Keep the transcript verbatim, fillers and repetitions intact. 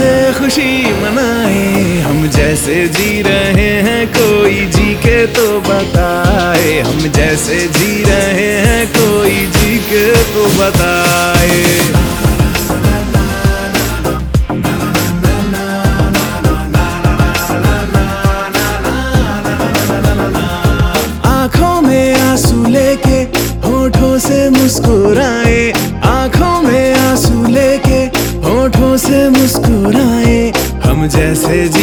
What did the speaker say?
कैसे खुशी मनाए, हम जैसे जी रहे हैं कोई जी के तो बताए, हम जैसे जी रहे हैं कोई जी के तो बताए। आंखों में आंसू लेके होठों से मुस्कुराए, आंखों में आंसू लेके होठों से मुस्कुराए, हम जैसे जी